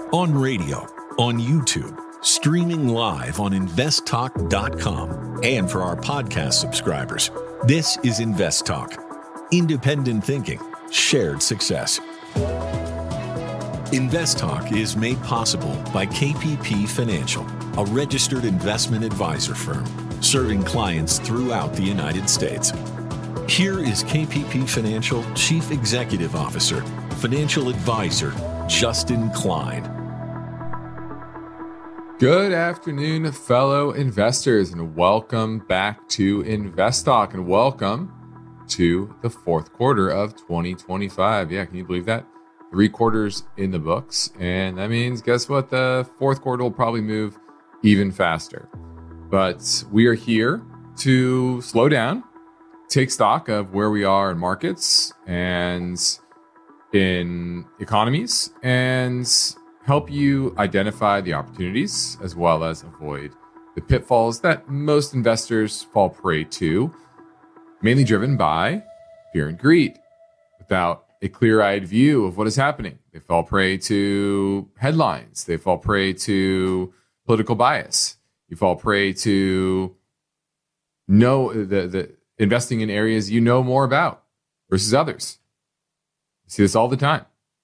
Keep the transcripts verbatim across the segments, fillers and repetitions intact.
On radio, on YouTube, streaming live on invest talk dot com, and for our podcast subscribers. This is Invest Talk. Independent thinking, shared success. Invest Talk is made possible by K P P Financial, a registered investment advisor firm serving clients throughout the United States. Here is K P P Financial Chief Executive Officer, Financial Advisor, Justin Klein. Good afternoon, fellow investors, and welcome back to Invest Talk, and welcome to the fourth quarter of twenty twenty-five. Yeah, can you believe that? Three quarters in the books, and that means, guess what? The fourth quarter will probably move even faster. But we are here to slow down, take stock of where we are in markets and in economies, and help you identify the opportunities as well as avoid the pitfalls that most investors fall prey to, mainly driven by fear and greed. Without a clear-eyed view of what is happening, they fall prey to headlines. They fall prey to political bias. You fall prey to know the, the investing in areas you know more about versus others. You see this all the time.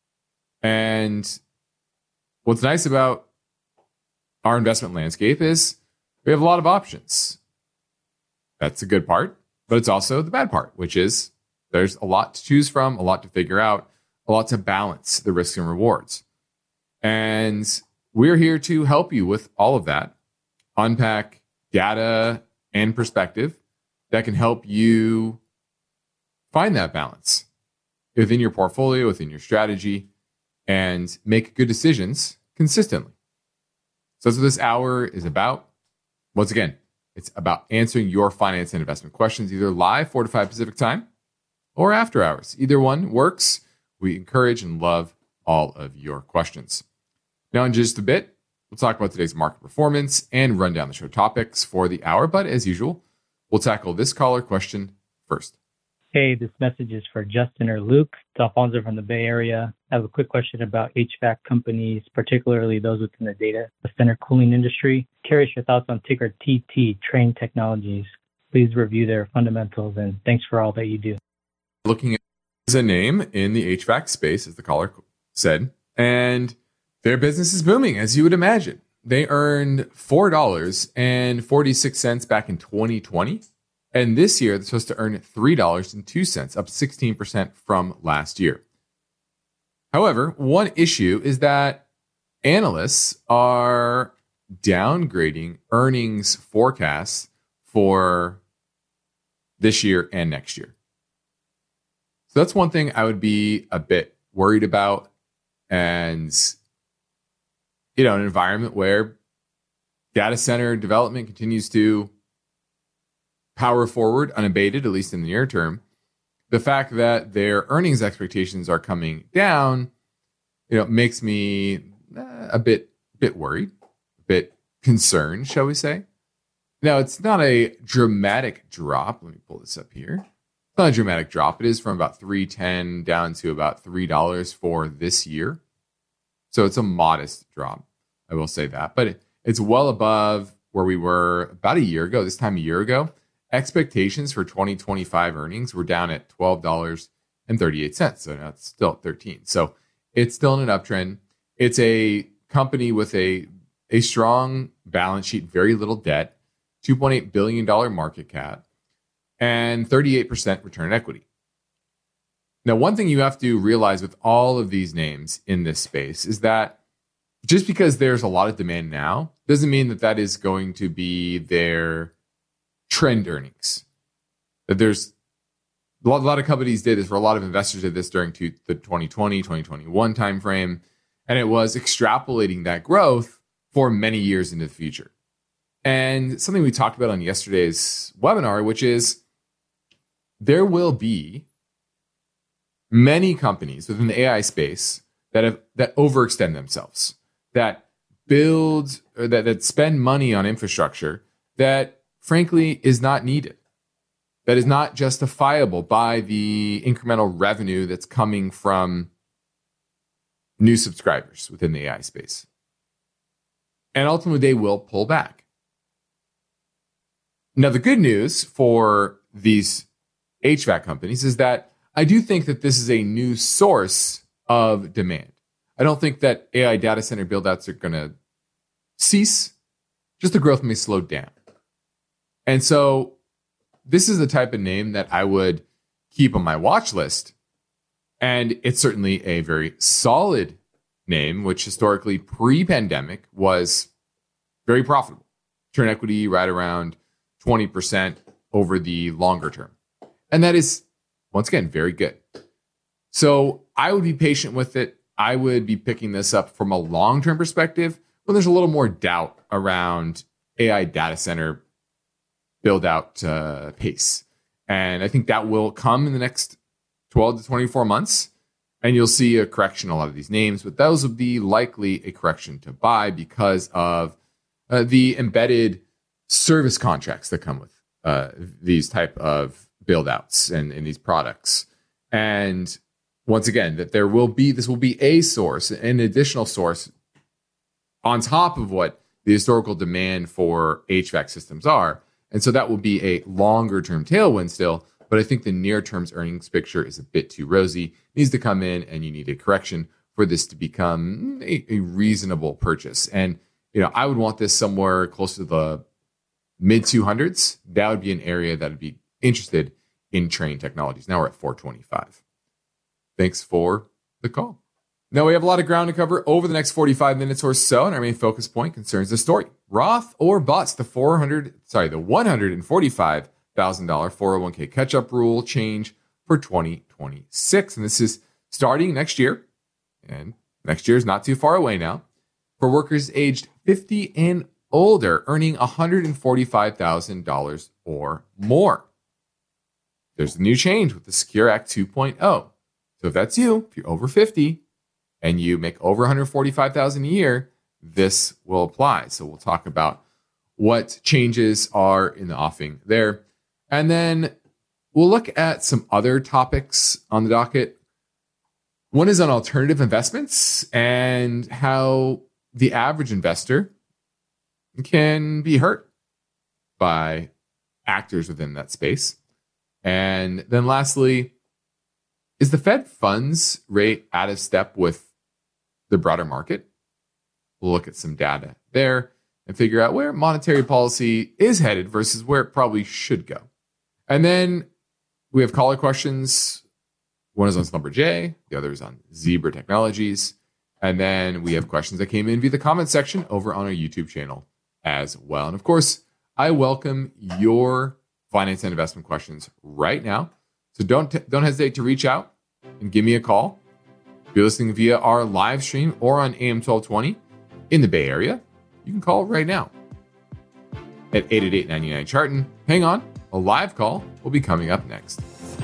And what's nice about our investment landscape is we have a lot of options. That's the good part, but it's also the bad part, which is there's a lot to choose from, a lot to figure out, a lot to balance the risks and rewards. And we're here to help you with all of that, unpack data and perspective that can help you find that balance within your portfolio, within your strategy, and make good decisions consistently. So that's what this hour is about. Once again, it's about answering your finance and investment questions, either live, four to five Pacific time, or after hours. Either one works. We encourage and love all of your questions. Now, in just a bit, we'll talk about today's market performance and run down the show topics for the hour. But as usual, we'll tackle this caller question first. Hey, this message is for Justin or Luke. It's Alfonso from the Bay Area. I have a quick question about H V A C companies, particularly those within the data center cooling industry. Curious your thoughts on ticker T T, Trane Technologies. Please review their fundamentals, and thanks for all that you do. Looking at a name in the H V A C space, as the caller said, and their business is booming, as you would imagine. They earned four dollars and forty-six cents back in twenty twenty. And this year, they're supposed to earn three dollars and two cents, up sixteen percent from last year. However, one issue is that analysts are downgrading earnings forecasts for this year and next year. So that's one thing I would be a bit worried about. And, you know, an environment where data center development continues to power forward unabated, at least in the near term, the fact that their earnings expectations are coming down, you know, makes me uh, a bit, bit worried, a bit concerned, shall we say. Now, it's not a dramatic drop. Let me pull this up here. It's not a dramatic drop. It is from about three ten down to about three dollars for this year. So it's a modest drop. I will say that, but it's well above where we were about a year ago, this time a year ago. Expectations for twenty twenty-five earnings were down at twelve dollars and thirty-eight cents. So now it's still at thirteen. So it's still in an uptrend. It's a company with a, a strong balance sheet, very little debt, two point eight billion dollars market cap, and thirty-eight percent return on equity. Now, one thing you have to realize with all of these names in this space is that just because there's a lot of demand now doesn't mean that that is going to be their trend earnings. That there's a lot, a lot of companies did this, for a lot of investors did this during to, the twenty twenty, twenty twenty-one timeframe, and it was extrapolating that growth for many years into the future. And something we talked about on yesterday's webinar, which is there will be many companies within the A I space that have that overextend themselves, that build or that, that spend money on infrastructure that frankly is not needed, that is not justifiable by the incremental revenue that's coming from new subscribers within the A I space. And ultimately, they will pull back. Now, the good news for these H V A C companies is that I do think that this is a new source of demand. I don't think that A I data center buildouts are going to cease, just the growth may slow down. And so this is the type of name that I would keep on my watch list. And it's certainly a very solid name, which historically pre-pandemic was very profitable. Return equity right around twenty percent over the longer term. And that is, once again, very good. So I would be patient with it. I would be picking this up from a long-term perspective when there's a little more doubt around A I data center build-out uh, pace. And I think that will come in the next twelve to twenty-four months. And you'll see a correction in a lot of these names, but those would be likely a correction to buy because of uh, the embedded service contracts that come with uh, these type of build-outs and, and these products. And once again, that there will be, this will be a source, an additional source on top of what the historical demand for H V A C systems are. And so that will be a longer term tailwind still. But I think the near term's earnings picture is a bit too rosy. It needs to come in and you need a correction for this to become a, a reasonable purchase. And, you know, I would want this somewhere close to the mid two hundreds. That would be an area that would be interested in Trane Technologies. Now we're at four twenty-five. Thanks for the call. Now we have a lot of ground to cover over the next forty-five minutes or so, and our main focus point concerns the story: Roth or bust. The four hundred, sorry, the one hundred forty-five thousand dollars four oh one k catch-up rule change for twenty twenty-six, and this is starting next year, and next year is not too far away now. For workers aged fifty and older, earning one hundred forty-five thousand dollars or more. There's a new change with the Secure Act two point oh. So if that's you, if you're over fifty and you make over one hundred forty-five thousand dollars a year, this will apply. So we'll talk about what changes are in the offing there. And then we'll look at some other topics on the docket. One is on alternative investments and how the average investor can be hurt by actors within that space. And then lastly, is the Fed funds rate out of step with the broader market? We'll look at some data there and figure out where monetary policy is headed versus where it probably should go. And then we have caller questions. One is on Slumberjay, the other is on Zebra Technologies. And then we have questions that came in via the comment section over on our YouTube channel as well. And of course, I welcome your finance and investment questions right now. So don't t- don't hesitate to reach out and give me a call. If you're listening via our live stream or on A M twelve twenty in the Bay Area, you can call right now at eight eight eight, nine nine, Charton. Hang on, a live call will be coming up next.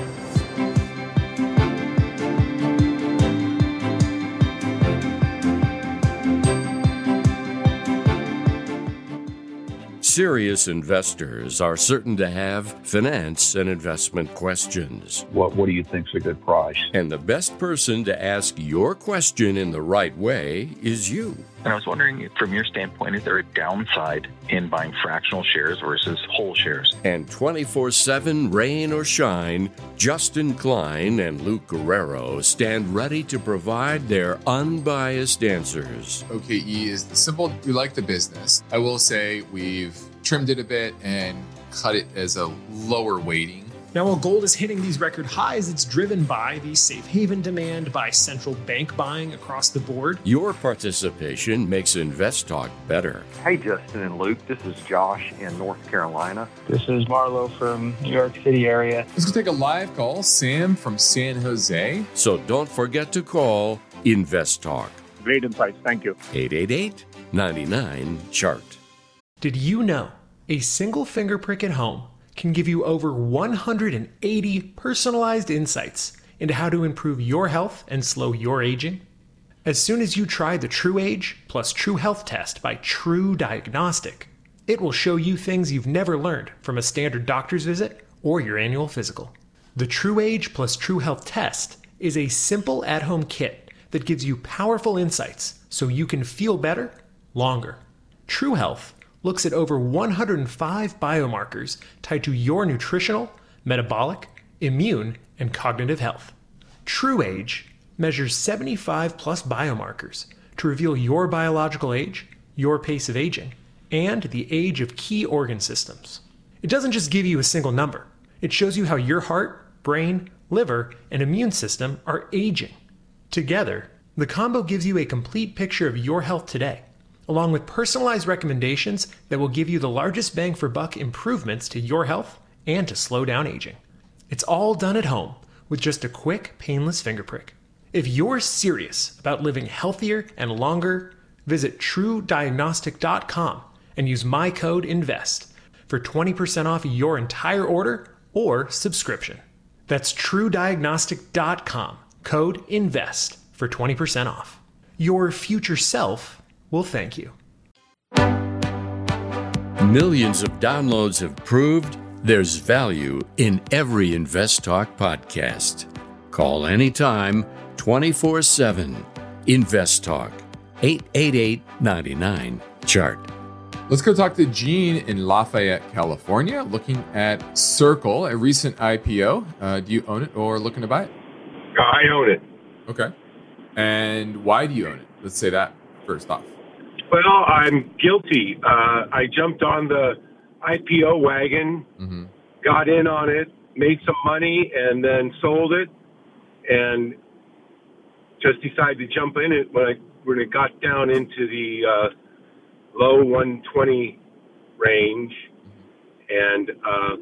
Serious investors are certain to have finance and investment questions. What What do you think's a good price? And the best person to ask your question in the right way is you. And I was wondering, from your standpoint, is there a downside in buying fractional shares versus whole shares? And twenty-four seven, rain or shine, Justin Klein and Luke Guerrero stand ready to provide their unbiased answers. O K E is the symbol. We like the business. I will say we've trimmed it a bit and cut it as a lower weighting. Now, while gold is hitting these record highs, it's driven by the safe haven demand, by central bank buying across the board. Your participation makes Invest Talk better. Hey, Justin and Luke. This is Josh in North Carolina. This is Marlo from New York City area. Let's go take a live call. Sam from San Jose. So don't forget to call Invest Talk. Great insights. Thank you. eight eight eight, nine nine, chart. Did you know a single finger prick at home can give you over one hundred eighty personalized insights into how to improve your health and slow your aging? As soon as you try the True Age plus True Health test by True Diagnostic, it will show you things you've never learned from a standard doctor's visit or your annual physical. The True Age plus True Health test is a simple at-home kit that gives you powerful insights so you can feel better longer. True Health looks at over one hundred five biomarkers tied to your nutritional, metabolic, immune, and cognitive health. True Age measures seventy-five plus biomarkers to reveal your biological age, your pace of aging, and the age of key organ systems. It doesn't just give you a single number. It shows you how your heart, brain, liver, and immune system are aging. Together, the combo gives you a complete picture of your health today, along with personalized recommendations that will give you the largest bang for buck improvements to your health and to slow down aging. It's all done at home with just a quick, painless finger prick. If you're serious about living healthier and longer, visit true diagnostic dot com and use my code INVEST for twenty percent off your entire order or subscription. That's true diagnostic dot com, code INVEST for twenty percent off. Your future self will thank you. Millions of downloads have proved there's value in every Invest Talk podcast. Call anytime, twenty-four seven. Invest Talk, eight eight eight, nine nine, chart. Let's go talk to Gene in Lafayette, California, looking at Circle, a recent I P O. Uh, do you own it or looking to buy it? I own it. Okay. And why do you own it? Let's say that first off. Well, I'm guilty. Uh, I jumped on the I P O wagon, mm-hmm. got in on it, made some money, and then sold it, and just decided to jump in it when, I, when it got down into the uh, low one twenty range, and uh,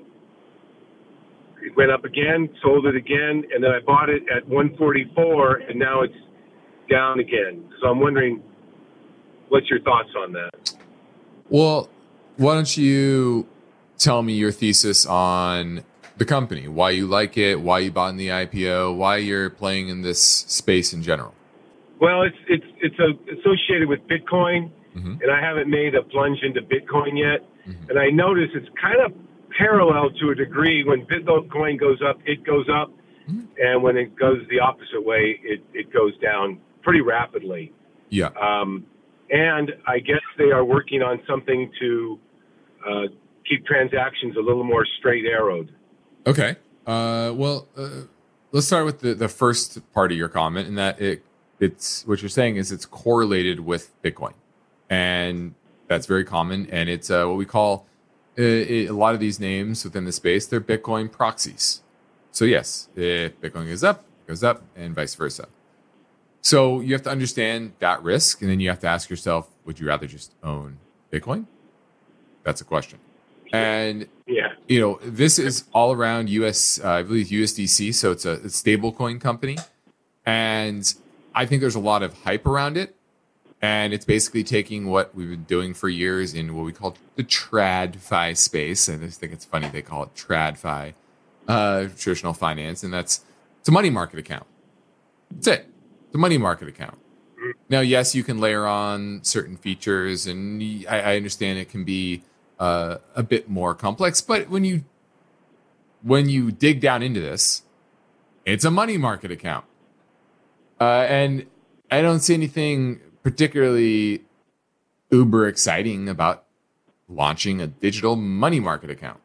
it went up again, sold it again, and then I bought it at one forty-four, and now it's down again. So I'm wondering, what's your thoughts on that? Well, why don't you tell me your thesis on the company, why you like it, why you bought in the I P O, why you're playing in this space in general? Well, it's it's it's a, associated with Bitcoin, mm-hmm. and I haven't made a plunge into Bitcoin yet. Mm-hmm. And I notice it's kind of parallel to a degree. When Bitcoin goes up, it goes up, mm-hmm. and when it goes the opposite way, it, it goes down pretty rapidly. Yeah. Um, and I guess they are working on something to uh, keep transactions a little more straight arrowed. Okay. Uh, well, uh, let's start with the, the first part of your comment, in that it it's what you're saying is it's correlated with Bitcoin, and that's very common. And it's uh, what we call uh, it, a lot of these names within the space, they're Bitcoin proxies. So yes, if Bitcoin goes up, it goes up, and vice versa. So you have to understand that risk, and then you have to ask yourself, would you rather just own Bitcoin? That's a question. And, yeah, you know, this is all around U S, uh, I believe U S D C. So it's a, a stable coin company. And I think there's a lot of hype around it. And it's basically taking what we've been doing for years in what we call the TradFi space. And I just think it's funny they call it TradFi, uh, traditional finance. And that's, it's a money market account. That's it. It's a money market account. Now, yes, you can layer on certain features, and I, I understand it can be Uh, a bit more complex, but when you when you dig down into this, it's a money market account, uh, and I don't see anything particularly uber exciting about launching a digital money market account,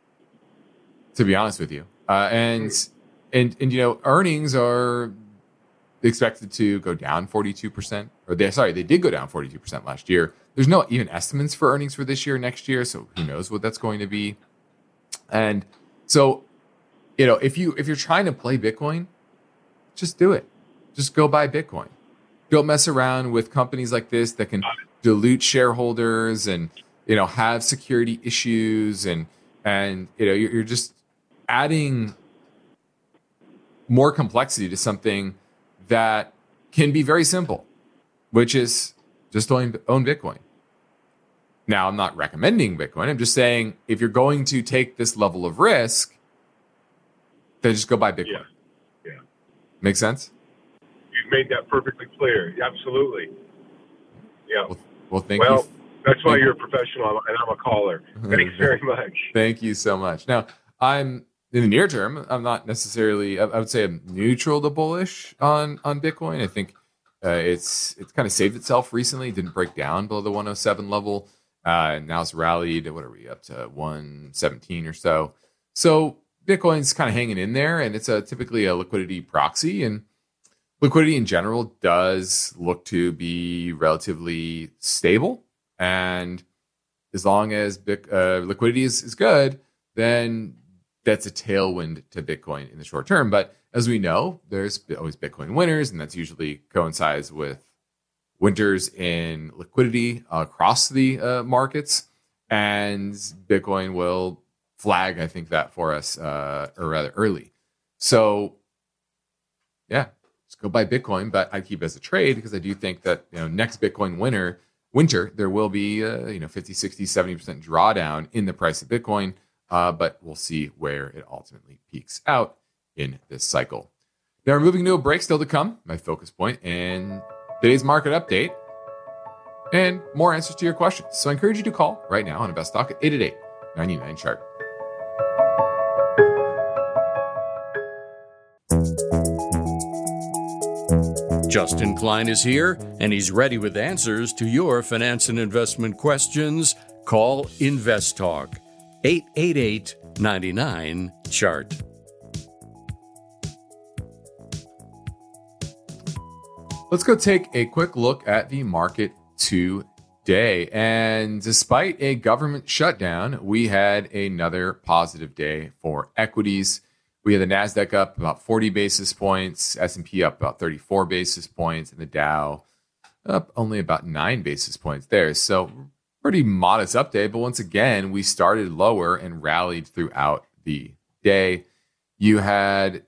to be honest with you. Uh, and and and you know, earnings are expected to go down forty-two percent, or they sorry, they did go down forty-two percent last year. There's no even estimates for earnings for this year, next year, so who knows what that's going to be. And so, you know, if you if you're trying to play Bitcoin, just do it. Just go buy Bitcoin. Don't mess around with companies like this that can dilute shareholders and, you know, have security issues, and and you know, you're, you're just adding more complexity to something that can be very simple, which is just own, own Bitcoin. Now, I'm not recommending Bitcoin. I'm just saying, if you're going to take this level of risk, then just go buy Bitcoin. Yeah. yeah. Make sense? You've made that perfectly clear. Absolutely. Yeah. Well, well thank well, you. That's why you're a professional, and I'm a caller. Thanks very much. Thank you so much. Now, I'm in the near term, I'm not necessarily, I would say I'm neutral to bullish on, on Bitcoin. I think Uh, it's it's kind of saved itself recently. It didn't break down below the one oh seven level. Uh, and now it's rallied. What are we up to? one seventeen or so. So Bitcoin's kind of hanging in there, and it's a typically a liquidity proxy. And liquidity in general does look to be relatively stable. And as long as Bit, uh, liquidity is, is good, then that's a tailwind to Bitcoin in the short term. But as we know, there's always Bitcoin winners, and that's usually coincides with winters in liquidity uh, across the uh, markets. And Bitcoin will flag, I think, that for us uh, or rather early. So, yeah, just go buy Bitcoin, but I keep it as a trade because I do think that, you know, next Bitcoin winter, winter, there will be, uh, you know, fifty, sixty, seventy percent drawdown in the price of Bitcoin. Uh, but we'll see where it ultimately peaks out in this cycle. Now we're moving to a break still to come, my focus point, and today's market update, and more answers to your questions. So I encourage you to call right now on InvestTalk at eight eight eight, nine nine, chart. Justin Klein is here, and he's ready with answers to your finance and investment questions. Call InvestTalk, eight eight eight, nine nine, chart. Let's go take a quick look at the market today. And despite a government shutdown, we had another positive day for equities. We had the NASDAQ up about forty basis points, S and P up about thirty-four basis points, and the Dow up only about nine basis points there. So pretty modest update, but once again, we started lower and rallied throughout the day. You had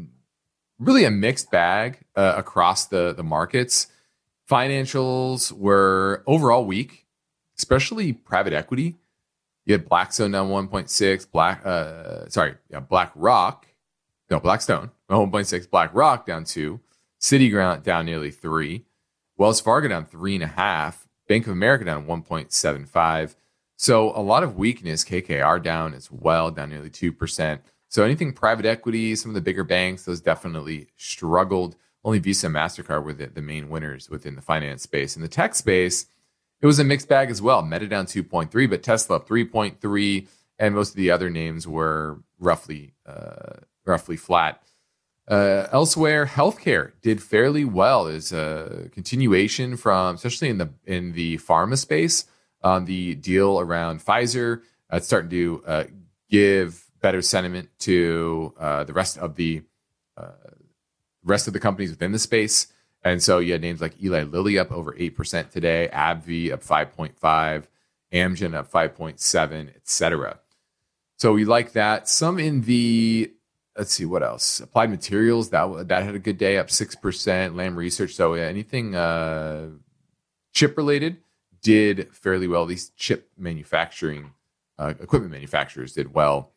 really a mixed bag uh, across the, the markets. Financials were overall weak, especially private equity. You had Blackstone down one point six, Black, uh, sorry, yeah, BlackRock, no, Blackstone, one point six, BlackRock down two, Citiground down nearly three, Wells Fargo down three and a half, Bank of America down one point seven five. So a lot of weakness. K K R down as well, down nearly two percent. So anything private equity, some of the bigger banks, those definitely struggled. Only Visa and MasterCard were the, the main winners within the finance space. In the tech space, it was a mixed bag as well. Meta down two point three, but Tesla up three point three, and most of the other names were roughly uh, roughly flat. Uh, elsewhere, healthcare did fairly well. There's a continuation from, especially in the in the pharma space, on the deal around Pfizer. Uh, it's starting to uh, give better sentiment to uh, the rest of the uh, rest of the companies within the space. And so you had names like Eli Lilly up over eight percent today, AbbVie up five point five, Amgen up five point seven, et cetera. So we like that. Some in the, let's see, what else? Applied Materials, that that had a good day, up six percent. Lam Research, so anything uh, chip-related did fairly well. These chip manufacturing, uh, equipment manufacturers did well.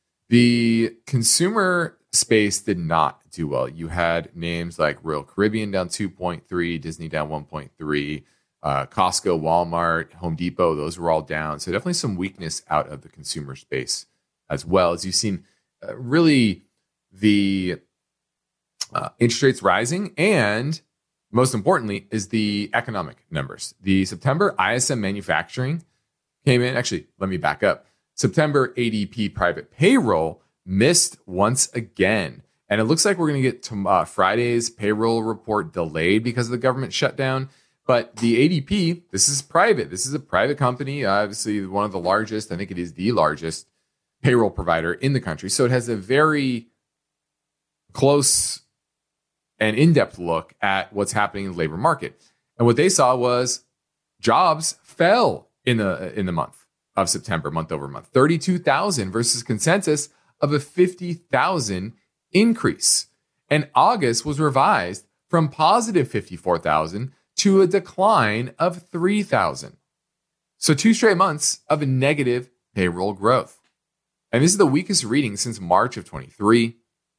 The consumer space did not do well. You had names like Royal Caribbean down two point three, Disney down one point three, uh, Costco, Walmart, Home Depot, those were all down. So definitely some weakness out of the consumer space as well. As you've seen, uh, really the uh, interest rates rising, and most importantly is the economic numbers. The September I S M manufacturing came in. Actually, let me back up. September A D P private payroll missed once again. And it looks like we're going to get to, uh, Friday's payroll report delayed because of the government shutdown. But the A D P, this is private. This is a private company, obviously one of the largest. I think it is the largest payroll provider in the country. So it has a very close and in-depth look at what's happening in the labor market. And what they saw was jobs fell in the in the month of September, month over month, thirty-two thousand versus consensus of a fifty thousand increase. And August was revised from positive fifty-four thousand to a decline of three thousand. So two straight months of a negative payroll growth. And this is the weakest reading since March of twenty-three.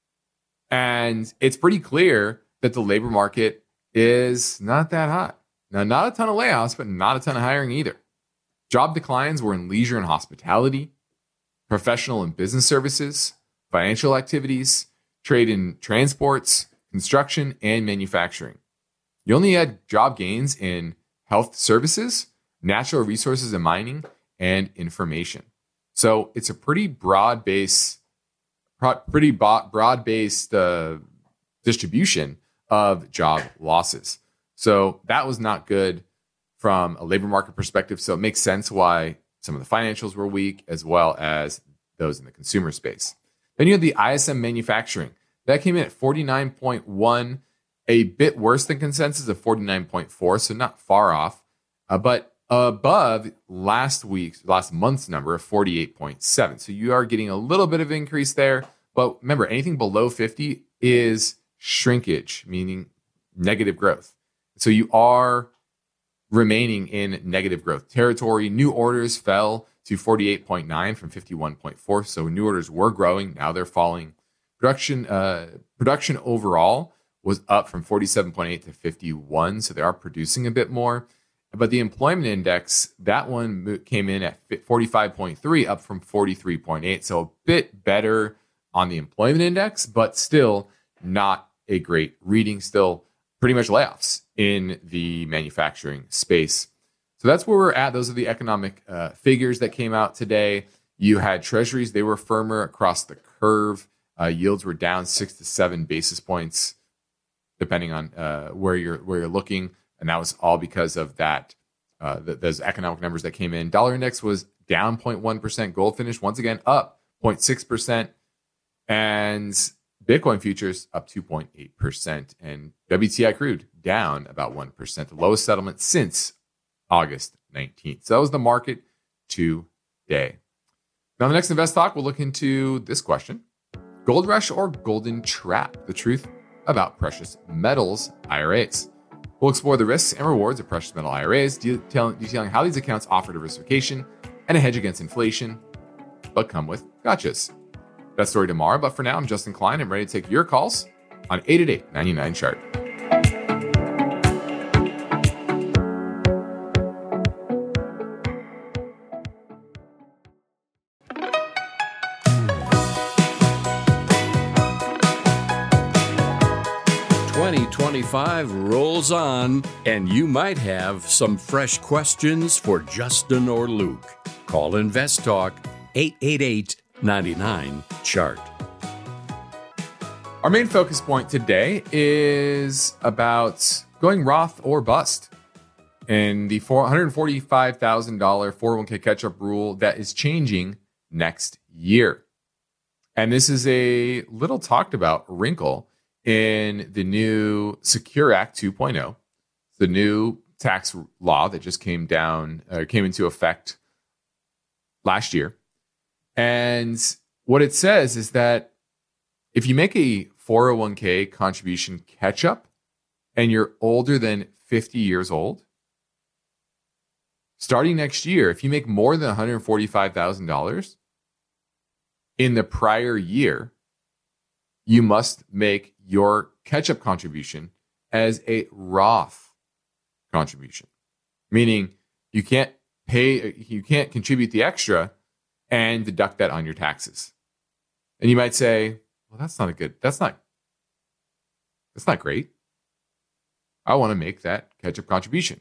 And it's pretty clear that the labor market is not that hot. Now, not a ton of layoffs, but not a ton of hiring either. Job declines were in leisure and hospitality, professional and business services, financial activities, trade and transports, construction, and manufacturing. You only had job gains in health services, natural resources and mining, and information. So it's a pretty broad base, pretty broad based uh, distribution of job losses. So that was not good from a labor market perspective. So it makes sense why some of the financials were weak, as well as those in the consumer space. Then you have the I S M manufacturing. That came in at forty-nine point one, a bit worse than consensus of forty-nine point four, so not far off, uh, but above last week's, last month's number of forty-eight point seven. So you are getting a little bit of increase there. But remember, anything below fifty is shrinkage, meaning negative growth. So you are remaining in negative growth territory. New orders fell to forty-eight point nine from fifty-one point four. So new orders were growing. Now they're falling. Production uh, production overall was up from forty-seven point eight to fifty-one. So they are producing a bit more. But the employment index, that one came in at forty-five point three, up from forty-three point eight. So a bit better on the employment index, but still not a great reading. Still pretty much layoffs in the manufacturing space. So that's where we're at. Those are the economic uh, figures that came out today. You had treasuries. They were firmer across the curve. Uh, yields were down six to seven basis points, depending on uh, where you're where you're looking. And that was all because of that, uh, th- those economic numbers that came in. Dollar index was down zero point one percent. Gold finished once again up zero point six percent. And Bitcoin futures up two point eight percent. And W T I crude down about one percent. The lowest settlement since August nineteenth. So that was the market today. Now, the next Invest Talk, we'll look into this question. Gold rush or golden trap? The truth about precious metals I R As. We'll explore the risks and rewards of precious metal I R As, detailing, detailing how these accounts offer diversification and a hedge against inflation, but come with gotchas. That story tomorrow, but for now, I'm Justin Klein. I'm ready to take your calls on eight eight eight, nine nine, chart. twenty twenty-five rolls on, and you might have some fresh questions for Justin or Luke. Call Invest Talk eight eight eight, nine nine, chart. Our main focus point today is about going Roth or bust and the four hundred forty-five thousand dollars four oh one k catch-up rule that is changing next year. And this is a little talked about wrinkle in the new Secure Act two point oh, the new tax law that just came down, uh, came into effect last year. And what it says is that if you make a four oh one k contribution catch-up and you're older than fifty years old, starting next year, if you make more than one hundred forty-five thousand dollars in the prior year, you must make your catch-up contribution as a Roth contribution, meaning you can't pay, you can't contribute the extra and deduct that on your taxes. And you might say, well, that's not a good, that's not, that's not great. I want to make that catch-up contribution.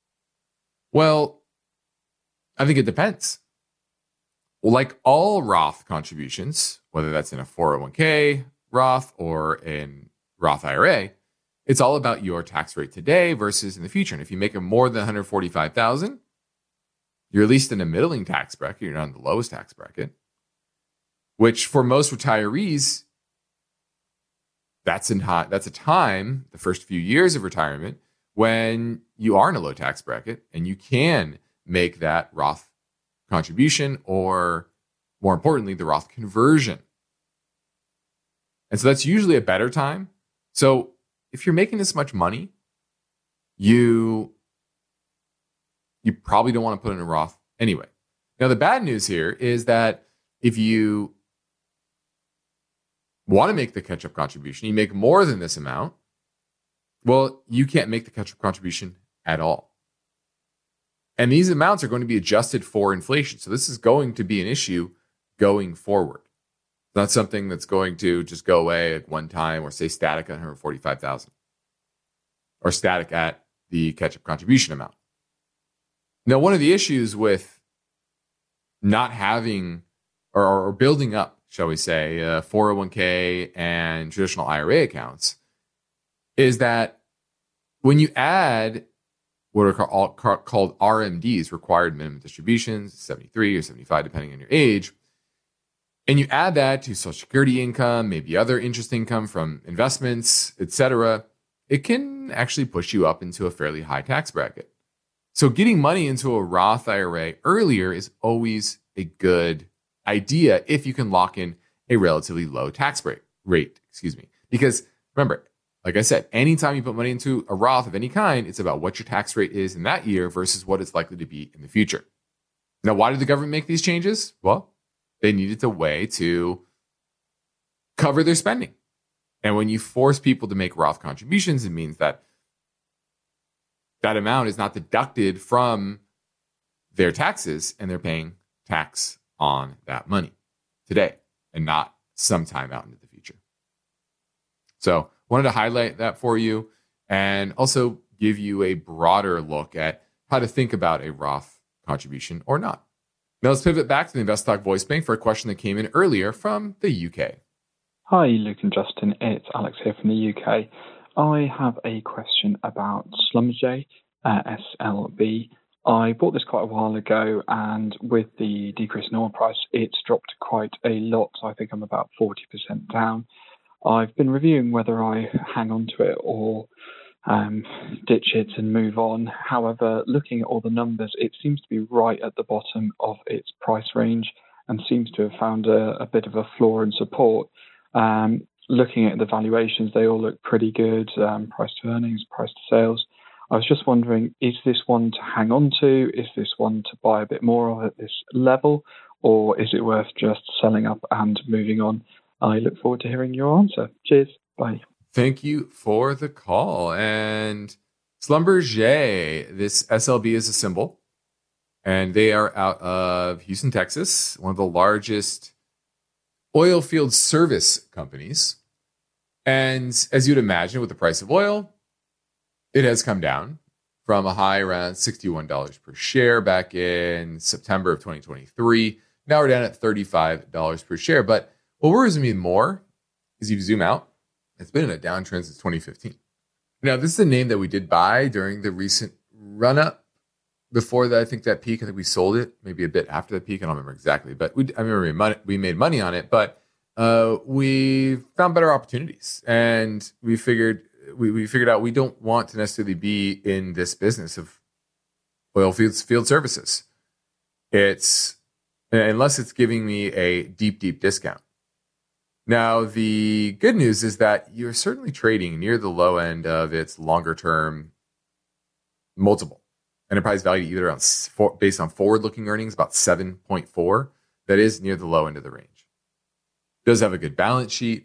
Well, I think it depends. Well, like all Roth contributions, whether that's in a four oh one k Roth or in Roth I R A, it's all about your tax rate today versus in the future. And if you make it more than one hundred forty-five thousand dollars, you're at least in a middling tax bracket. You're not in the lowest tax bracket, which for most retirees, that's in hot, that's a time, the first few years of retirement, when you are in a low tax bracket and you can make that Roth contribution, or more importantly, the Roth conversion. And so that's usually a better time. So if you're making this much money, you, you probably don't want to put in a Roth anyway. Now, the bad news here is that if you want to make the catch-up contribution, you make more than this amount, well, you can't make the catch-up contribution at all. And these amounts are going to be adjusted for inflation. So this is going to be an issue going forward. It's not something that's going to just go away at one time or stay static at one hundred forty-five thousand dollars or static at the catch-up contribution amount. Now, one of the issues with not having or, or building up, shall we say, uh, four oh one k and traditional I R A accounts is that when you add what are called, called R M Ds, required minimum distributions, seventy-three or seventy-five, depending on your age, and you add that to Social Security income, maybe other interest income from investments, et cetera, it can actually push you up into a fairly high tax bracket. So getting money into a Roth I R A earlier is always a good idea if you can lock in a relatively low tax rate, rate, excuse me. Because remember, like I said, anytime you put money into a Roth of any kind, it's about what your tax rate is in that year versus what it's likely to be in the future. Now, why did the government make these changes? Well, they needed a way to cover their spending. And when you force people to make Roth contributions, it means that that amount is not deducted from their taxes, and they're paying tax on that money today and not sometime out into the future. So wanted to highlight that for you and also give you a broader look at how to think about a Roth contribution or not. Now let's pivot back to the InvestTalk voice bank for a question that came in earlier from the U K. Hi, Luke and Justin. It's Alex here from the U K. I have a question about Schlumberger, uh, S L B. I bought this quite a while ago, and with the decrease in oil price, it's dropped quite a lot. I think I'm about forty percent down. I've been reviewing whether I hang on to it or um, ditch it and move on. However, looking at all the numbers, it seems to be right at the bottom of its price range and seems to have found a, a bit of a floor and support. Um, looking at the valuations, they all look pretty good. Um, price to earnings, price to sales. I was just wondering, is this one to hang on to? Is this one to buy a bit more of at this level? Or is it worth just selling up and moving on? I look forward to hearing your answer. Cheers. Bye. Thank you for the call. And Schlumberger, this S L B is a symbol, and they are out of Houston, Texas, one of the largest oil field service companies. And as you'd imagine, with the price of oil, it has come down from a high around sixty-one dollars per share back in September of twenty twenty-three. Now we're down at thirty-five dollars per share. But what worries me more is you zoom out, it's been in a downtrend since twenty fifteen. Now, this is a name that we did buy during the recent run-up. Before that, I think that peak, I think we sold it maybe a bit after the peak. I don't remember exactly, but we, I remember we, money, we made money on it, but uh, we found better opportunities. And we figured we, we figured out we don't want to necessarily be in this business of oil fields, field services. It's unless it's giving me a deep, deep discount. Now, the good news is that you're certainly trading near the low end of its longer-term multiple. Enterprise value either around four, based on forward-looking earnings, about seven point four. That is near the low end of the range. Does have a good balance sheet.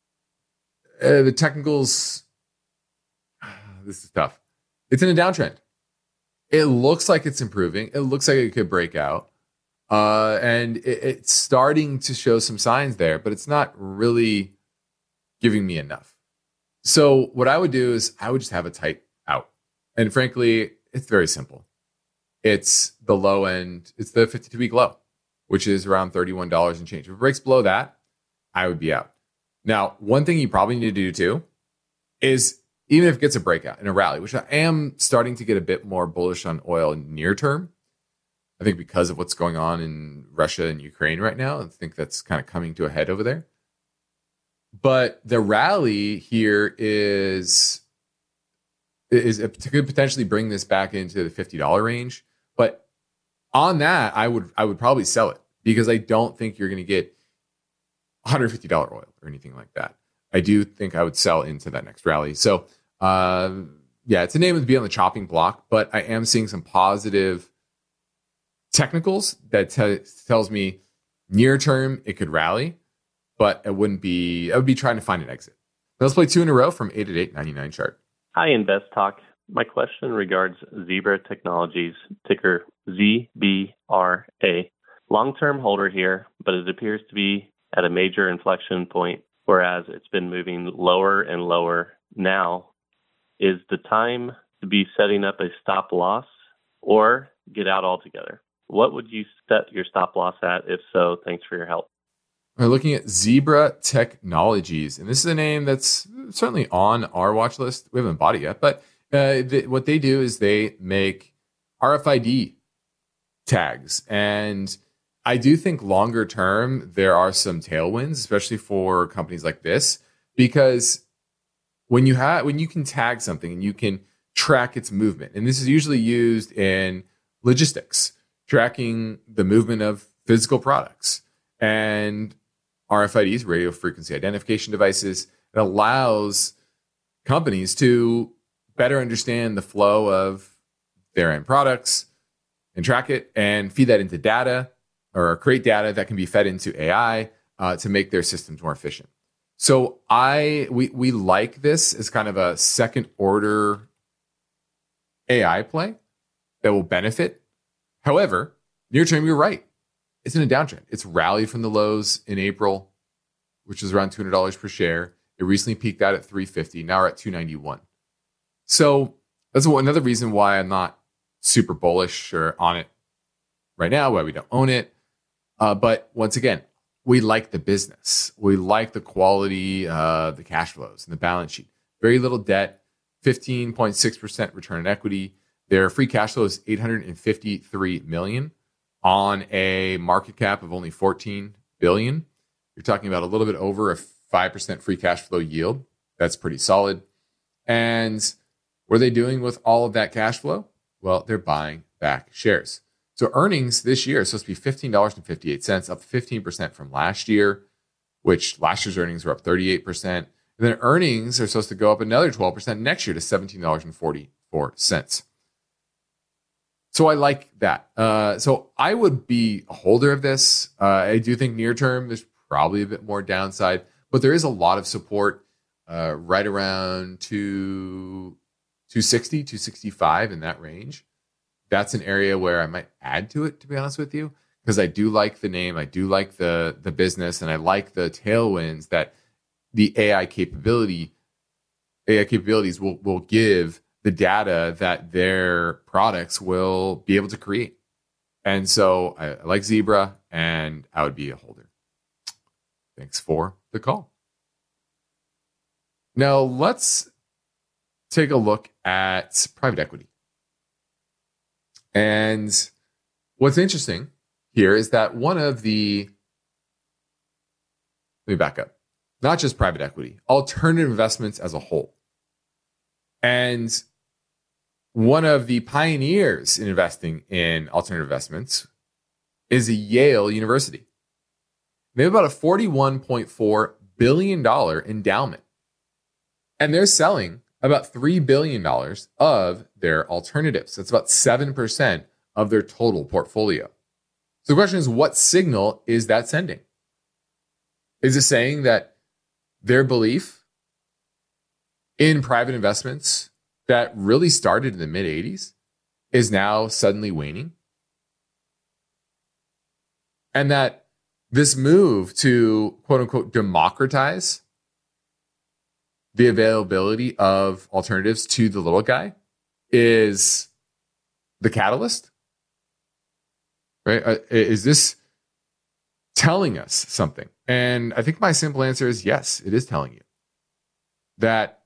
Uh, the technicals, this is tough. It's in a downtrend. It looks like it's improving. It looks like it could break out. Uh, and it, it's starting to show some signs there, but it's not really giving me enough. So what I would do is I would just have a tight out. And frankly, it's very simple. It's the low end. It's the fifty-two week low, which is around thirty-one dollars and change. If it breaks below that, I would be out. Now, one thing you probably need to do too is even if it gets a breakout in a rally, which I am starting to get a bit more bullish on oil near term, I think because of what's going on in Russia and Ukraine right now, I think that's kind of coming to a head over there. But the rally here is, is it could potentially bring this back into the fifty dollars range. But on that, I would I would probably sell it because I don't think you're going to get one hundred fifty dollars oil or anything like that. I do think I would sell into that next rally. So, uh, yeah, it's a name to be on the chopping block, but I am seeing some positive technicals that t- tells me near term it could rally, but it wouldn't be. I would be trying to find an exit. Let's play two in a row from eight at eight ninety-nine chart. Hi, Invest Talk. My question regards Zebra Technologies, ticker Z B R A. Long-term holder here, but it appears to be at a major inflection point, whereas it's been moving lower and lower. Now, is the time to be setting up a stop loss or get out altogether? What would you set your stop loss at? If so, thanks for your help. We're looking at Zebra Technologies, and this is a name that's certainly on our watch list. We haven't bought it yet, but uh, th- what they do is they make R F I D tags. And I do think longer term, there are some tailwinds, especially for companies like this, because when you have, when you can tag something and you can track its movement, and this is usually used in logistics, tracking the movement of physical products, and R F I Ds, radio frequency identification devices, it allows companies to better understand the flow of their end products and track it and feed that into data or create data that can be fed into A I uh, to make their systems more efficient. So I we we like this as kind of a second order A I play that will benefit. However, near term, you're right. It's in a downtrend. It's rallied from the lows in April, which was around two hundred dollars per share. It recently peaked out at three hundred fifty dollars. Now we're at two hundred ninety-one dollars. So that's another reason why I'm not super bullish or on it right now, why we don't own it. Uh, but once again, we like the business. We like the quality, uh, the cash flows and the balance sheet. Very little debt, fifteen point six percent return on equity. Their free cash flow is eight hundred fifty-three million dollars on a market cap of only fourteen billion dollars. You're talking about a little bit over a five percent free cash flow yield. That's pretty solid. And what are they doing with all of that cash flow? Well, they're buying back shares. So earnings this year is supposed to be fifteen dollars and fifty-eight cents, up fifteen percent from last year, which last year's earnings were up thirty-eight percent. And then earnings are supposed to go up another twelve percent next year to seventeen dollars and forty-four cents. So I like that. Uh, so I would be a holder of this. Uh, I do think near term, there's probably a bit more downside, but there is a lot of support uh, right around two, two sixty, two sixty-five in that range. That's an area where I might add to it, to be honest with you, because I do like the name, I do like the the business, and I like the tailwinds that the A I capability, A I capabilities will will give the data that their products will be able to create. And so I, I like Zebra, and I would be a holder. Thanks for the call. Now let's take a look at private equity. And what's interesting here is that one of the, let me back up, not just private equity, alternative investments as a whole. And one of the pioneers in investing in alternative investments is a Yale University. They have about a forty-one point four billion dollars endowment. And they're selling about three billion dollars of their alternatives. That's about seven percent of their total portfolio. So the question is, what signal is that sending? Is it saying that their belief in private investments that really started in the mid eighties is now suddenly waning? And that this move to, quote unquote, democratize the availability of alternatives to the little guy is the catalyst, right? Uh, is this telling us something? And I think my simple answer is yes, it is telling you that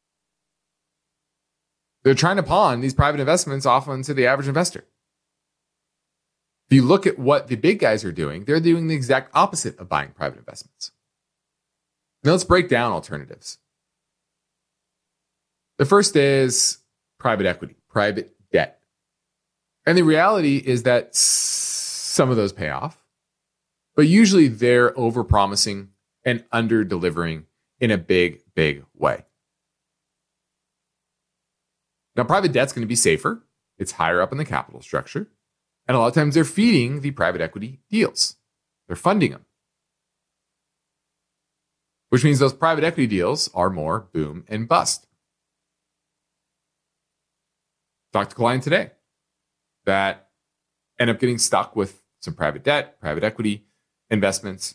they're trying to pawn these private investments off onto the average investor. If you look at what the big guys are doing, they're doing the exact opposite of buying private investments. Now let's break down alternatives. The first is private equity, private debt. And the reality is that some of those pay off, but usually they're overpromising and under-delivering in a big, big way. Now, private debt's going to be safer. It's higher up in the capital structure. And a lot of times they're feeding the private equity deals. They're funding them. Which means those private equity deals are more boom and bust. Talked to a client today that end up getting stuck with some private debt, private equity investments.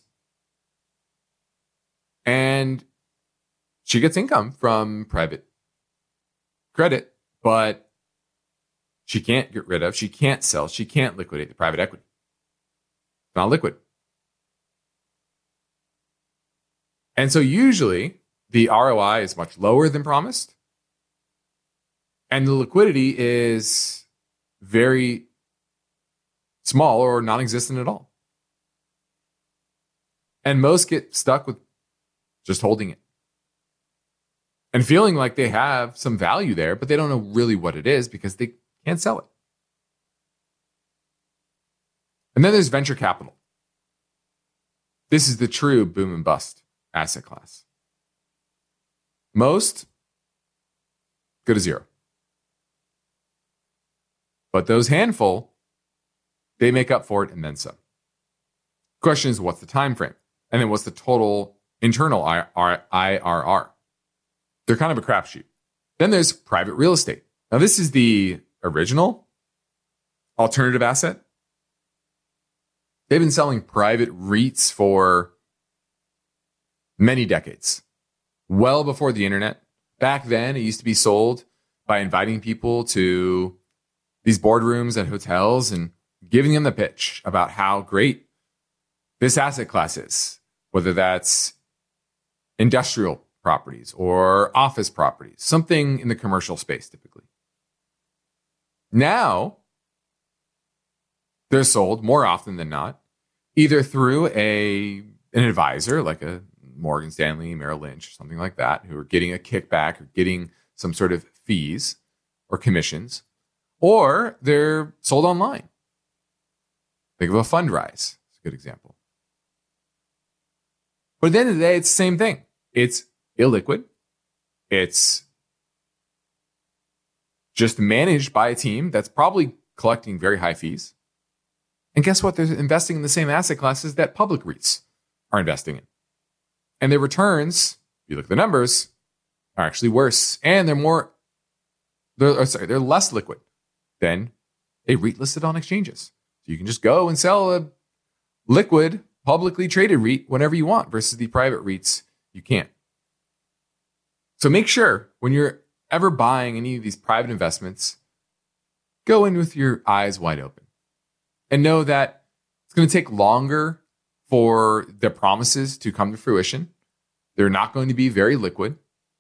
And she gets income from private credit, but she can't get rid of, she can't sell, she can't liquidate the private equity. It's not liquid. And so usually the R O I is much lower than promised. And the liquidity is very small or non-existent at all. And most get stuck with just holding it and feeling like they have some value there, but they don't know really what it is because they can't sell it. And then there's venture capital. This is the true boom and bust asset class. Most go to zero. But those handful, they make up for it and then some. Question is, what's the time frame? And then what's the total internal I R R? They're kind of a crapshoot. Then there's private real estate. Now, this is the original alternative asset. They've been selling private REITs for many decades, well before the internet. Back then, it used to be sold by inviting people to these boardrooms at hotels and giving them the pitch about how great this asset class is, whether that's industrial properties or office properties, something in the commercial space typically. Now, they're sold more often than not, either through a an advisor like a Morgan Stanley, Merrill Lynch, something like that, who are getting a kickback or getting some sort of fees or commissions, or they're sold online. Think of a Fundrise. It's a good example. But at the end of the day, it's the same thing. It's illiquid. It's just managed by a team that's probably collecting very high fees. And guess what? They're investing in the same asset classes that public REITs are investing in. And their returns, if you look at the numbers, are actually worse. And they're more, they're, or sorry, they're less liquid than a REIT listed on exchanges. So you can just go and sell a liquid, publicly traded REIT whenever you want versus the private REITs, you can't. So make sure when you're ever buying any of these private investments, go in with your eyes wide open and know that it's going to take longer for the promises to come to fruition. They're not going to be very liquid.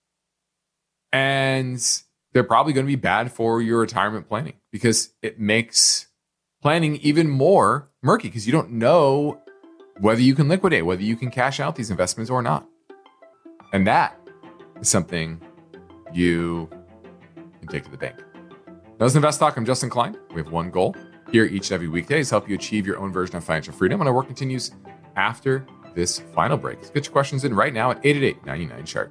And they're probably going to be bad for your retirement planning because it makes planning even more murky because you don't know whether you can liquidate, whether you can cash out these investments or not. And that is something you can take to the bank. That was Invest Talk. I'm Justin Klein. We have one goal here each and every weekday is help you achieve your own version of financial freedom. And our work continues after this final break. Let's get your questions in right now at eight eight eight, nine nine, chart.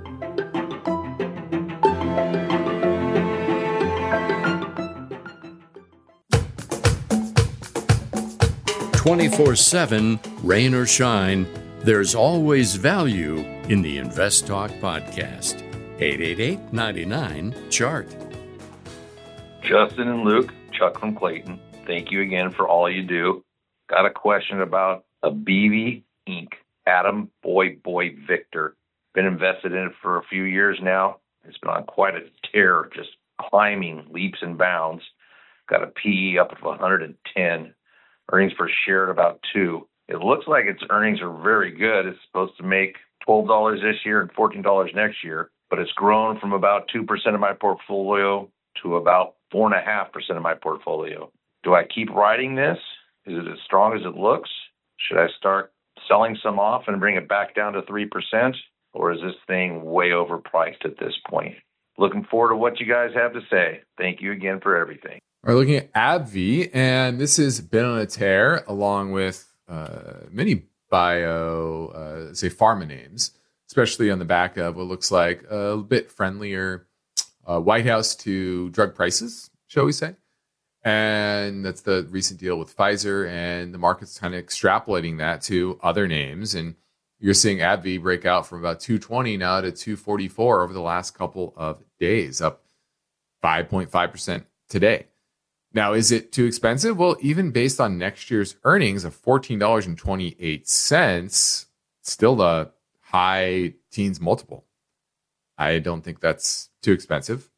twenty-four seven, rain or shine, there's always value in the Invest Talk podcast. eight eight eight, nine nine, chart. Justin and Luke, Chuck from Clayton, thank you again for all you do. Got a question about a B V Incorporated. Adam Boy Boy Victor. Been invested in it for a few years now. It's been on quite a tear, just climbing leaps and bounds. Got a P E up of one hundred ten. Earnings per share at about two. It looks like its earnings are very good. It's supposed to make twelve dollars this year and fourteen dollars next year, but it's grown from about two percent of my portfolio to about four point five percent of my portfolio. Do I keep riding this? Is it as strong as it looks? Should I start selling some off and bring it back down to three percent? Or is this thing way overpriced at this point? Looking forward to what you guys have to say. Thank you again for everything. We're looking at A B V, and this has been on a tear along with uh, many bio, uh, say, pharma names, especially on the back of what looks like a bit friendlier uh, White House to drug prices, shall we say. And that's the recent deal with Pfizer, and the market's kind of extrapolating that to other names. And you're seeing A B V break out from about two twenty now to two forty-four over the last couple of days, up five point five percent today. Now, is it too expensive? Well, even based on next year's earnings of fourteen dollars and twenty-eight cents, still the high teens multiple. I don't think that's too expensive.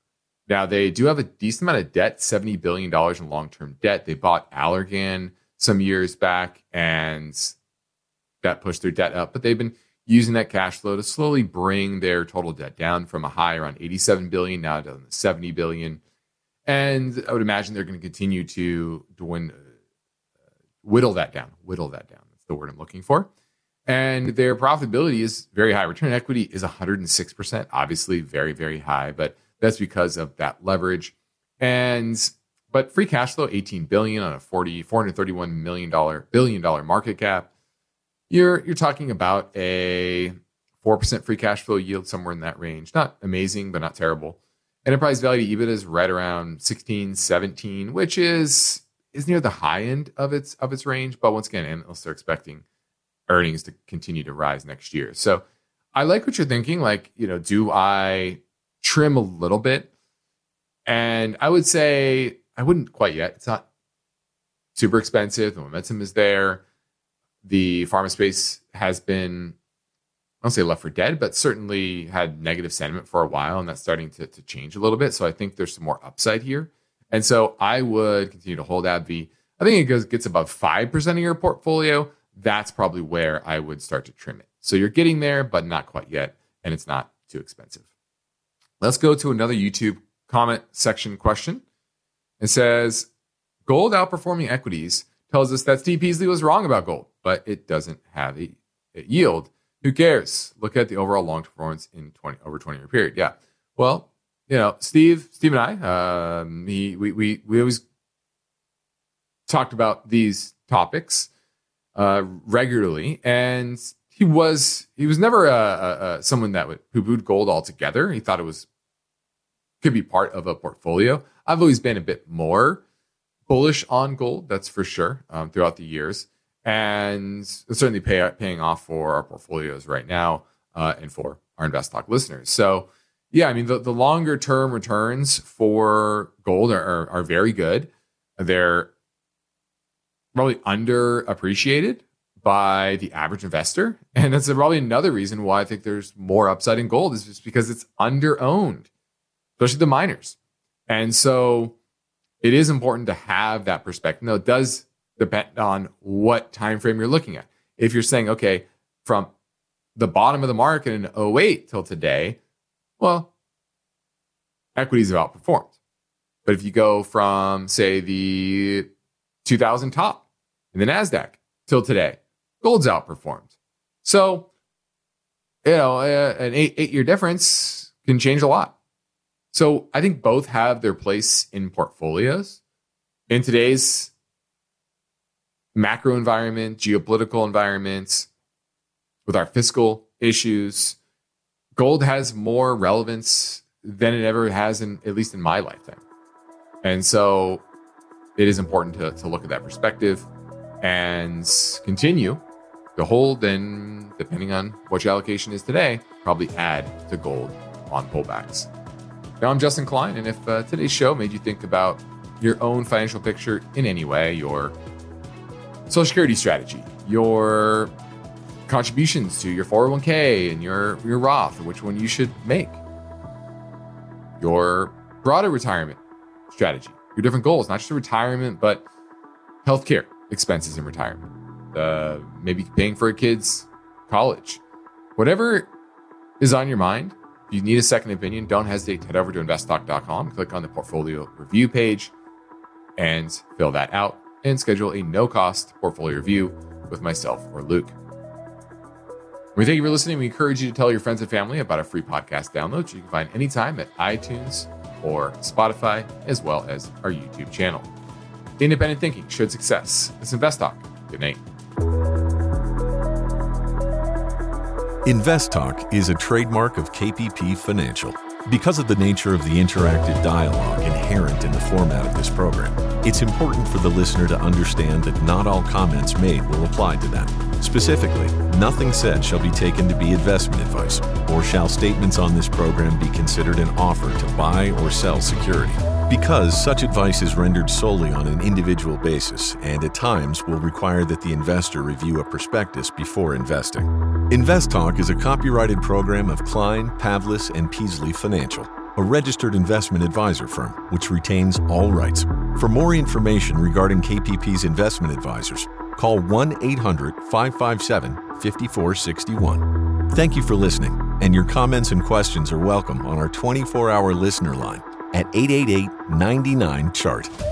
Now, they do have a decent amount of debt, seventy billion dollars in long-term debt. They bought Allergan some years back, and that pushed their debt up. But they've been using that cash flow to slowly bring their total debt down from a high around eighty-seven billion dollars now down to seventy billion dollars. And I would imagine they're going to continue to dwindle, whittle that down. Whittle that down. That's the word I'm looking for. And their profitability is very high. Return on equity is one hundred six percent. Obviously, very, very high. But that's because of that leverage. And but free cash flow, eighteen billion dollars on a forty, four hundred thirty-one million dollars billion dollar market cap. You're you're talking about a four percent free cash flow yield, somewhere in that range. Not amazing, but not terrible. Enterprise value to EBITDA is right around sixteen, seventeen, which is is near the high end of its of its range. But once again, analysts are expecting earnings to continue to rise next year. So I like what you're thinking. Like, you know, do I trim a little bit? And I would say I wouldn't quite yet. It's not super expensive. The momentum is there. The pharma space has been, I don't say left for dead, but certainly had negative sentiment for a while, and that's starting to, to change a little bit. So I think there's some more upside here. And so I would continue to hold AbbVie. I think it goes, gets above five percent of your portfolio. That's probably where I would start to trim it. So you're getting there, but not quite yet, and it's not too expensive. Let's go to another YouTube comment section question. It says, gold outperforming equities tells us that Steve Peasley was wrong about gold, but it doesn't have a, a yield. Who cares? Look at the overall long performance in twenty over twenty year period. Yeah. Well, you know, Steve, Steve and I, um, he, we, we, we always talked about these topics uh, regularly, and he was, he was never a, a, a, someone that would poo-pooed gold altogether. He thought it was, could be part of a portfolio. I've always been a bit more bullish on gold, that's for sure, um, throughout the years. And it's certainly pay, paying off for our portfolios right now uh, and for our InvestTalk listeners. So, yeah, I mean, the, the longer term returns for gold are, are, are very good. They're probably underappreciated by the average investor. And that's probably another reason why I think there's more upside in gold, is just because it's under-owned, especially the miners. And so it is important to have that perspective. Now, it does depend on what time frame you're looking at. If you're saying, okay, from the bottom of the market in oh eight till today, well, equities have outperformed. But if you go from, say, the two thousand top in the NASDAQ till today, gold's outperformed. So, you know, uh, an eight, eight-year difference can change a lot. So I think both have their place in portfolios. In today's macro environment, geopolitical environments, with our fiscal issues, gold has more relevance than it ever has, in at least in my lifetime. And so it is important to, to look at that perspective and continue to hold, and depending on what your allocation is today, probably add to gold on pullbacks. Now, I'm Justin Klein, and if uh, today's show made you think about your own financial picture in any way, your Social Security strategy, your contributions to your four oh one k and your, your Roth, or which one you should make, your broader retirement strategy, your different goals, not just retirement, but healthcare expenses in retirement, uh, maybe paying for a kid's college, whatever is on your mind. If you need a second opinion, don't hesitate to head over to invest talk dot com, click on the portfolio review page, and fill that out, and schedule a no-cost portfolio review with myself or Luke. We thank you for listening. We encourage you to tell your friends and family about our free podcast downloads you can find anytime at iTunes or Spotify, as well as our YouTube channel. Independent thinking, shared success. It's InvestTalk. Good night. InvestTalk is a trademark of K P P Financial. Because of the nature of the interactive dialogue inherent in the format of this program, it's important for the listener to understand that not all comments made will apply to them. Specifically, nothing said shall be taken to be investment advice, or shall statements on this program be considered an offer to buy or sell security. Because such advice is rendered solely on an individual basis and at times will require that the investor review a prospectus before investing. InvestTalk is a copyrighted program of Klein, Pavlis, and Peasley Financial. a registered investment advisor firm which retains all rights. For more information regarding K P P's investment advisors, call one eight hundred, five five seven, five four six one. Thank you for listening, and your comments and questions are welcome on our twenty-four hour listener line at eight eight eight, nine nine, C H A R T.